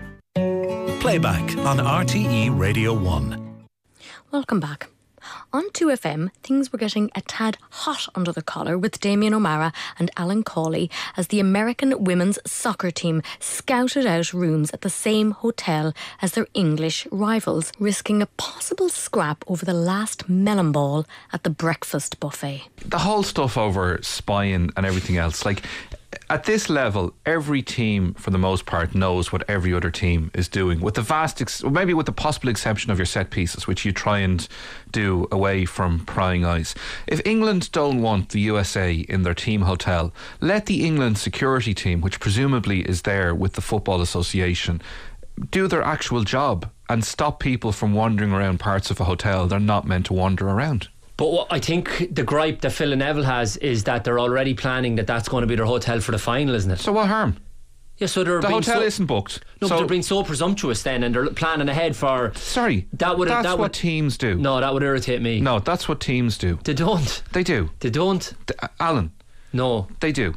S24: Playback on R T E Radio one.
S2: Welcome back. On two F M, things were getting a tad hot under the collar with Damien O'Mara and Alan Cawley as the American women's soccer team scouted out rooms at the same hotel as their English rivals, risking a possible scrap over the last melon ball at the breakfast buffet.
S13: The whole stuff over spying and everything else, like, at this level, every team, for the most part, knows what every other team is doing, with the vast, ex- maybe with the possible exception of your set pieces, which you try and do away from prying eyes. If England don't want the U S A in their team hotel, let the England security team, which presumably is there with the Football Association, do their actual job and stop people from wandering around parts of a hotel they're not meant to wander around.
S27: But what I think the gripe that Phil and Neville has is that they're already planning that that's going to be their hotel for the final, isn't it?
S13: So what harm?
S27: Yeah, so they're
S13: the
S27: being
S13: hotel
S27: so,
S13: isn't booked.
S27: No,
S13: so
S27: but they're being so presumptuous then, and they're planning ahead for.
S13: Sorry,
S27: that would
S13: that's
S27: that
S13: what
S27: would,
S13: teams do.
S27: No, that would irritate me.
S13: No, that's what teams do.
S27: They don't.
S13: They do.
S27: They don't.
S13: They, uh, Alan.
S27: No,
S13: they do.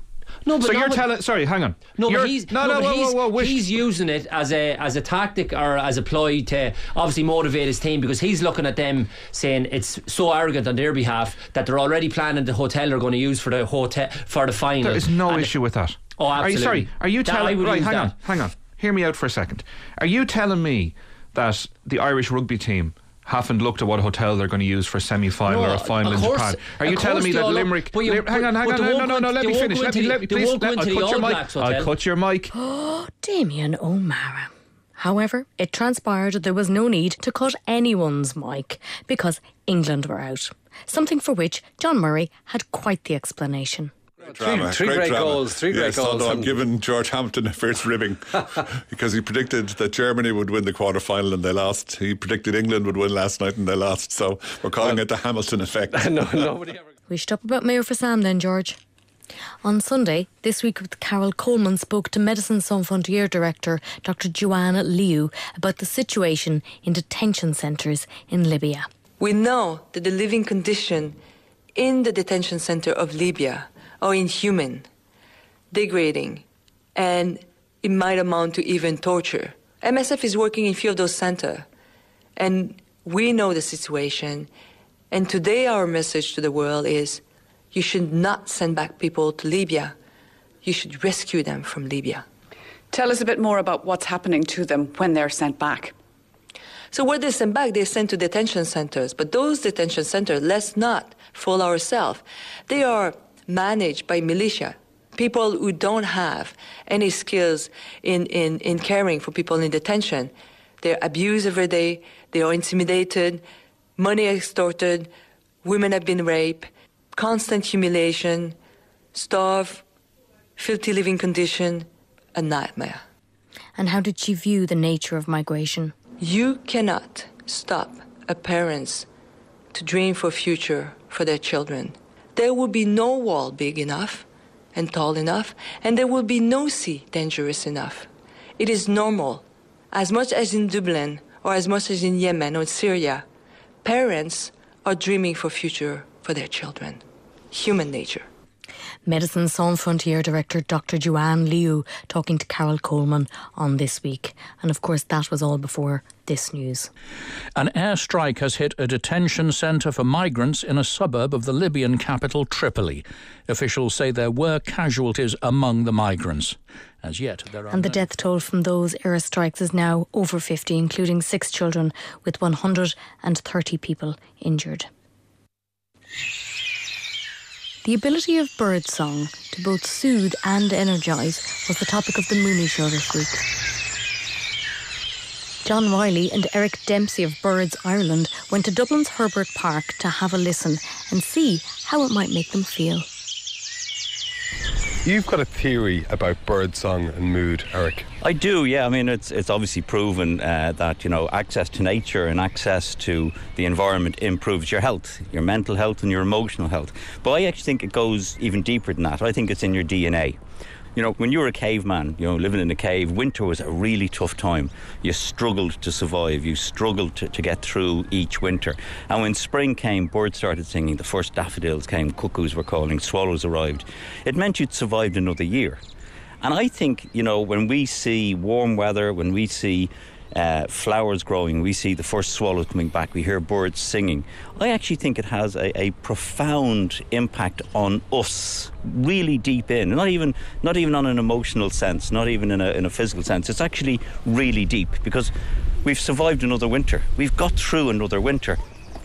S27: No, but
S13: so
S27: no,
S13: you're
S27: but-
S13: telling. Sorry, hang on.
S27: No,
S13: You're-
S27: but he's
S13: no,
S27: no,
S13: no,
S27: but
S13: whoa,
S27: he's,
S13: whoa, whoa, wish-
S27: he's using it as a as a tactic or as a ploy to obviously motivate his team, because he's looking at them saying it's so arrogant on their behalf that they're already planning the hotel they're going to use for the hotel for the final.
S13: There is no
S27: And-
S13: issue with that.
S27: Oh, absolutely.
S13: Are you sorry? Are you
S27: That- I
S13: telling?
S27: would
S13: Right,
S27: use
S13: hang
S27: that.
S13: on, hang on. Hear me out for a second. Are you telling me that the Irish rugby team haven't looked at what hotel they're going to use for a semi-final
S27: No,
S13: or a final
S27: of
S13: in
S27: course-
S13: Japan? Are
S27: of
S13: you telling
S27: course
S13: me
S27: they
S13: that
S27: all look-
S13: Limerick?
S27: but you-
S13: Lim- hang on,
S27: but-
S13: hang
S27: but
S13: on,
S27: they
S13: no, no,
S27: won't
S13: no,
S27: go
S13: no.
S27: into-
S13: Let
S27: they
S13: me
S27: won't
S13: finish.
S27: go
S13: Let me,
S27: into
S13: let me,
S27: the- they
S13: please.
S27: won't go
S13: Let,
S27: into
S13: I'll
S27: the
S13: cut
S27: All
S13: your mic.
S27: Blacks hotel.
S13: I'll cut your mic.
S2: Damien O'Mara. However, it transpired there was no need to cut anyone's mic because England were out. Something for which John Murray had quite the explanation.
S3: Drama,
S22: Three- three great
S3: drama.
S22: goals, three great
S3: yes,
S22: goals
S3: although I'm
S22: and-
S3: giving George Hampton a fierce ribbing because he predicted that Germany would win the quarter-final and they lost. He predicted England would win last night and they lost. So we're calling it the Hamilton effect.
S22: no, nobody ever.
S2: We should up about Mayor for Sam then, George. On Sunday, This Week with Carol Coleman spoke to Medicine Sans Frontières Director Doctor Joanne Liu about the situation in detention centres in Libya.
S4: We know that the living condition in the detention center of Libya are inhuman, degrading, and it might amount to even torture. M S F is working in few of those centers, and we know the situation. And today our message to the world is, you should not send back people to Libya. You should rescue them from Libya.
S5: Tell us a bit more about what's happening to them when they're sent back.
S4: So where they're sent back, they're sent to detention centers. But those detention centers, let's not fool ourselves. They are managed by militia, people who don't have any skills in, in, in caring for people in detention. They're abused every day, they are intimidated, money extorted, women have been raped, constant humiliation, starve, filthy living condition, a nightmare.
S2: And how did she view the nature of migration?
S4: You cannot stop a parents to dream for a future for their children. There will be no wall big enough and tall enough, and there will be no sea dangerous enough. It is normal. As much as in Dublin or as much as in Yemen or Syria, parents are dreaming for a future for their children. Human nature.
S2: Medicine Sans Frontières Director Doctor Joanne Liu talking to Carol Coleman on This Week. And of course that was all before this news.
S7: An airstrike has hit a detention centre for migrants in a suburb of the Libyan capital Tripoli. Officials say there were casualties among the migrants. As yet, there are
S2: And the
S7: no-
S2: death toll from those airstrikes is now over fifty, including six children, with one hundred thirty people injured. The ability of birdsong to both soothe and energise was the topic of the Mooney Show this week. John Riley and Eric Dempsey of Birds Ireland went to Dublin's Herbert Park to have a listen and see how it might make them feel.
S9: You've got a theory about birdsong and mood, Eric.
S11: I do, yeah. I mean, it's it's obviously proven uh, that, you know, access to nature and access to the environment improves your health, your mental health and your emotional health. But I actually think it goes even deeper than that. I think it's in your D N A. You know, when you were a caveman, you know, living in a cave, winter was a really tough time. You struggled to survive. You struggled to, to get through each winter. And when spring came, birds started singing. The first daffodils came, cuckoos were calling, swallows arrived. It meant you'd survived another year. And I think, you know, when we see warm weather, when we see uh, flowers growing, we see the first swallow coming back, we hear birds singing, I actually think it has a, a profound impact on us, really deep in. Not even not even on an emotional sense, not even in a, in a physical sense. It's actually really deep because we've survived another winter. We've got through another winter.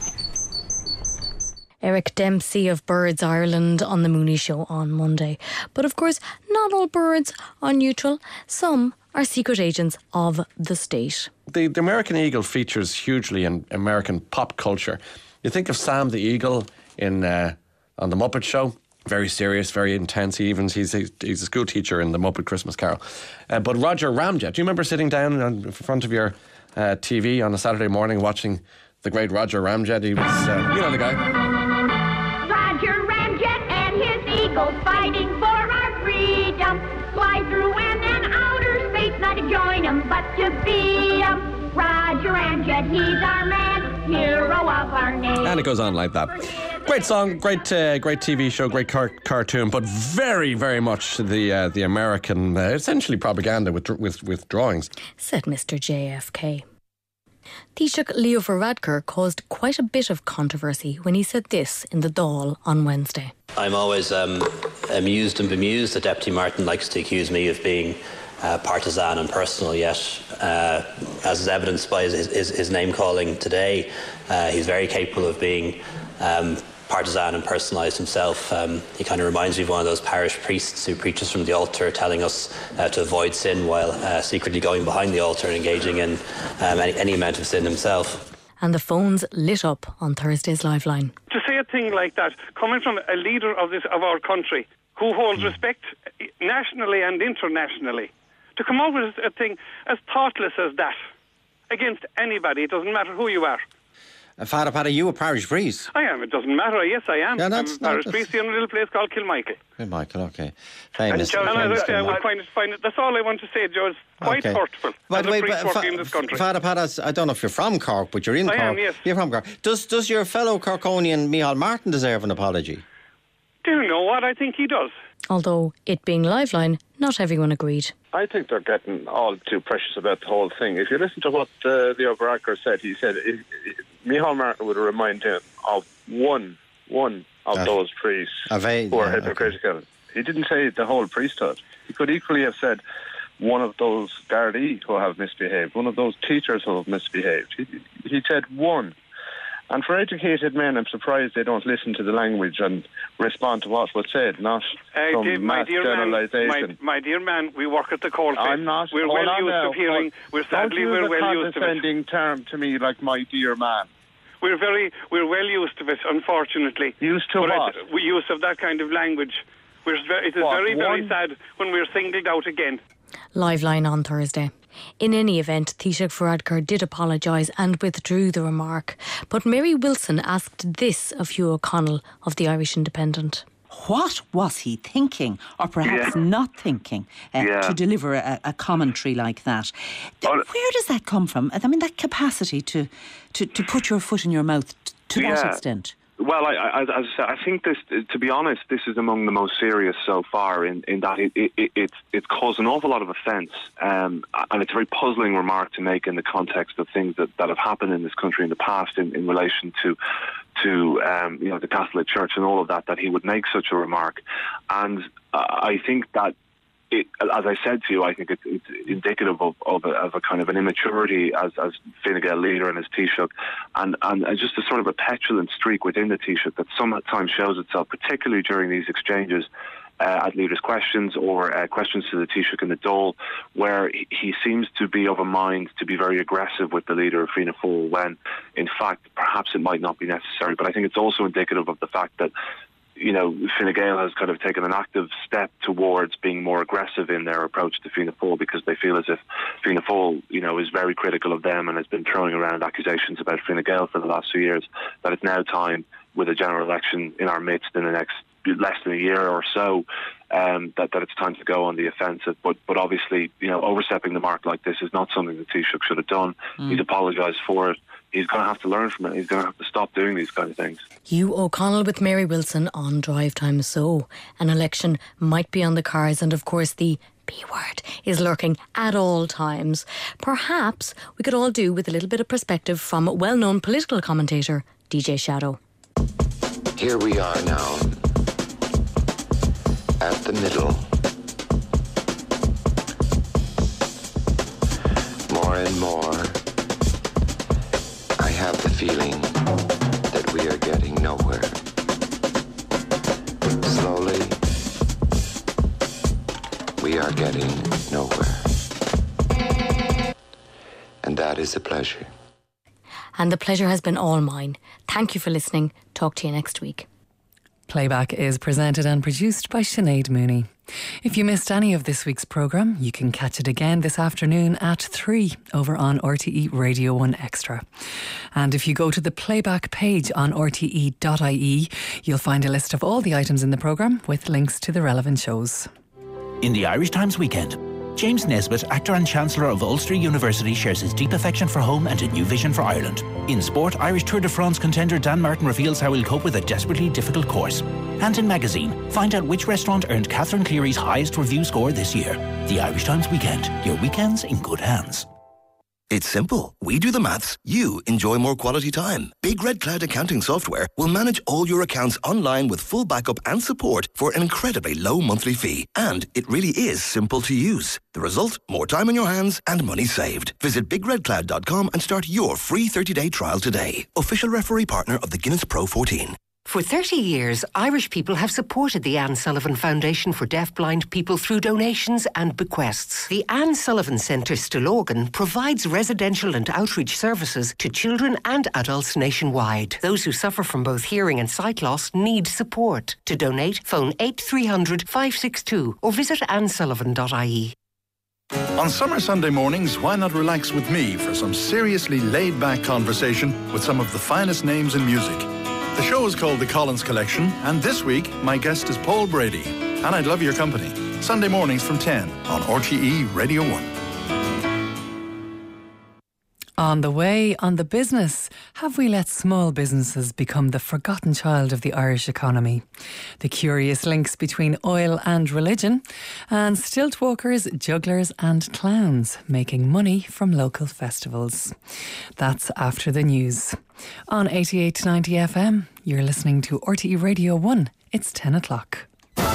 S2: Eric Dempsey of Birds Ireland on the Mooney Show on Monday. But of course, not all birds are neutral. Some are secret agents of the state.
S22: The, the American eagle features hugely in American pop culture. You think of Sam the Eagle in uh, on The Muppet Show. Very serious, very intense. He even he's a, he's a school teacher in The Muppet Christmas Carol. Uh, but Roger Ramjet, do you remember sitting down in front of your uh, T V on a Saturday morning watching the great Roger Ramjet? He was, uh, you know the guy.
S12: Roger Ramjet and his eagles fighting for our freedom. Fly through and then outer space, not to join 'em, but to be 'em. Roger Ramjet, he's our man, hero of our nation.
S22: And it goes on like that. Great song, great uh, great T V show, great car- cartoon, but very, very much the uh, the American, uh, essentially propaganda with, with, with drawings.
S2: Said Mister J F K. Taoiseach Leo Varadkar caused quite a bit of controversy when he said this in the Dáil on Wednesday.
S6: I'm always um, amused and bemused that Deputy Martin likes to accuse me of being uh, partisan and personal, yet, uh, as is evidenced by his, his, his name-calling today, uh, he's very capable of being um, partisan and personalised himself. Um, he kind of reminds me of one of those parish priests who preaches from the altar telling us uh, to avoid sin while uh, secretly going behind the altar and engaging in um, any, any amount of sin himself.
S2: And the phones lit up on Thursday's Liveline.
S8: To say a thing like that, coming from a leader of this of our country, who holds respect nationally and internationally, to come out with a thing as thoughtless as that against anybody, it doesn't matter who you are.
S14: Uh, Father Pat, are you a parish priest?
S8: I am. It doesn't matter. Yes, I am.
S14: Yeah,
S8: I'm a
S14: that's,
S8: parish
S14: no,
S8: priest in a little place called Kilmichael.
S14: Kilmichael, okay. Famous.
S8: And, and
S14: famous
S8: as I say, I would find it, find it, that's all I want to say, Joe. It's quite
S14: Okay.
S8: hurtful
S14: By
S8: as
S14: the
S8: a
S14: way,
S8: priest
S14: but,
S8: working
S14: fa-
S8: in this country.
S14: Father Pat, as- I don't know if you're from Cork, but you're in
S8: I
S14: Cork.
S8: am, yes.
S14: You're from Cork. Does, does your fellow Corkonian Micheál Martin deserve an apology?
S8: Do you know what? I think he does.
S2: Although, it being Liveline, not everyone agreed.
S15: I think they're getting all too precious about the whole thing. If you listen to what uh, Leo Varadkar said, he said if, if, Micheál Martin would remind him of one, one of
S14: Uh,
S15: those priests
S14: of a-
S15: who are
S14: yeah,
S15: hypocritical. He didn't say the whole priesthood. He could equally have said one of those Gardaí who have misbehaved, one of those teachers who have misbehaved. He, he said one. And for educated men, I'm surprised they don't listen to the language and respond to what was said, not
S8: Uh,
S15: some
S8: dear- my
S15: mass
S8: dear man,
S15: generalisation.
S8: my, my dear man, we work at the coalface.
S15: I'm not.
S8: We're
S15: hold
S8: well
S15: on
S8: used
S15: now.
S8: of hearing. We're
S15: Don't
S8: sadly
S15: use
S8: we're
S15: a
S8: well used of it.
S15: condescending term to me like my dear man.
S8: We're very we're well used of it. Unfortunately,
S15: used to
S8: but
S15: what?
S8: It, we use of that kind of language. We're very, it is
S15: What,
S8: very very
S15: one?
S8: sad when we're singled out again.
S2: Liveline on Thursday. In any event, Taoiseach Varadkar did apologise and withdrew the remark. But Mary Wilson asked this of Hugh O'Connell of the Irish Independent.
S16: What was he thinking, or perhaps
S15: Yeah.
S16: not thinking, uh,
S15: Yeah.
S16: to deliver a, a commentary like that? Th- Where does that come from? I mean, that capacity to, to, to put your foot in your mouth t- to that
S17: Yeah.
S16: extent.
S17: Well, I, I, as I said, I think this, to be honest, this is among the most serious so far in, in that it, it, it, it's, it's caused an awful lot of offence, um, and it's a very puzzling remark to make in the context of things that, that have happened in this country in the past in, in relation to to um, you know the Catholic Church and all of that, that he would make such a remark. And uh, I think that It, as I said to you, I think it's, it's indicative of, of, a, of a kind of an immaturity as, as Fine Gael leader and as Taoiseach, and, and just a sort of a petulant streak within the Taoiseach that sometimes shows itself, particularly during these exchanges uh, at leaders' questions or uh, questions to the Taoiseach in the Dáil, where he, he seems to be of a mind to be very aggressive with the leader of Fianna Fáil, when in fact perhaps it might not be necessary. But I think it's also indicative of the fact that you know, Fine Gael has kind of taken an active step towards being more aggressive in their approach to Fianna Fáil, because they feel as if Fianna Fáil, you know, is very critical of them and has been throwing around accusations about Fine Gael for the last few years, that it's now time, with a general election in our midst in the next less than a year or so, um, that, that it's time to go on the offensive. But but obviously, you know, overstepping the mark like this is not something the Taoiseach should have done.
S2: Mm.
S17: He's apologised for it. He's going to have to learn from it. He's going to have to stop doing these kind of things.
S2: Hugh O'Connell with Mary Wilson on Drive Time. So, an election might be on the cards, and of course the B word is lurking at all times. Perhaps we could all do with a little bit of perspective from well-known political commentator D J Shadow.
S18: Here we are now, at the middle. More and more, I have the feeling that we are getting nowhere. Slowly, we are getting nowhere. And that is a pleasure.
S2: And the pleasure has been all mine. Thank you for listening. Talk to you next week.
S28: Playback is presented and produced by Sinead Mooney. If you missed any of this week's programme, you can catch it again this afternoon at three over on R T E Radio one Extra. And if you go to the playback page on r t e dot i e, you'll find a list of all the items in the programme with links to the relevant shows.
S24: In the Irish Times Weekend,
S1: James Nesbitt, actor and Chancellor of Ulster University, shares his deep affection for home and a new vision for Ireland. In sport, Irish Tour de France contender Dan Martin reveals how he'll cope with a desperately difficult course. And in Magazine, find out which restaurant earned Catherine Cleary's highest review score this year. The Irish Times Weekend. Your weekends in good hands.
S10: It's simple. We do the maths. You enjoy more quality time. Big Red Cloud accounting software will manage all your accounts online with full backup and support for an incredibly low monthly fee. And it really is simple to use. The result? More time on your hands and money saved. Visit big red cloud dot com and start your free thirty-day trial today. Official referee partner of the Guinness Pro fourteen.
S19: For thirty years, Irish people have supported the Anne Sullivan Foundation for Deafblind People through donations and bequests. The Anne Sullivan Centre, Stillorgan, provides residential and outreach services to children and adults nationwide. Those who suffer from both hearing and sight loss need support. To donate, phone eight three hundred, five six two or visit anne sullivan dot I E.
S20: On summer Sunday mornings, why not relax with me for some seriously laid-back conversation with some of the finest names in music? The show is called The Collins Collection, and this week my guest is Paul Brady, and I'd love your company. Sunday mornings from ten on R T E Radio one.
S28: On the way, on the business, have we let small businesses become the forgotten child of the Irish economy? The curious links between oil and religion, and stilt walkers, jugglers and clowns making money from local festivals. That's after the news. On eighty-eight to ninety F M, you're listening to R T E Radio one. It's ten o'clock.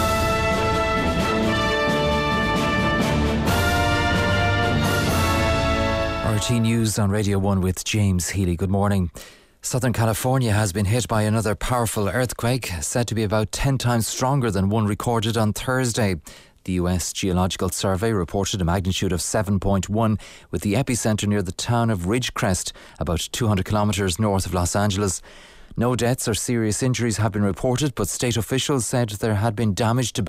S21: R T News on Radio one with James Healy. Good morning. Southern California has been hit by another powerful earthquake, said to be about ten times stronger than one recorded on Thursday. The U S Geological Survey reported a magnitude of seven point one, with the epicentre near the town of Ridgecrest, about two hundred kilometres north of Los Angeles. No deaths or serious injuries have been reported, but state officials said there had been damage to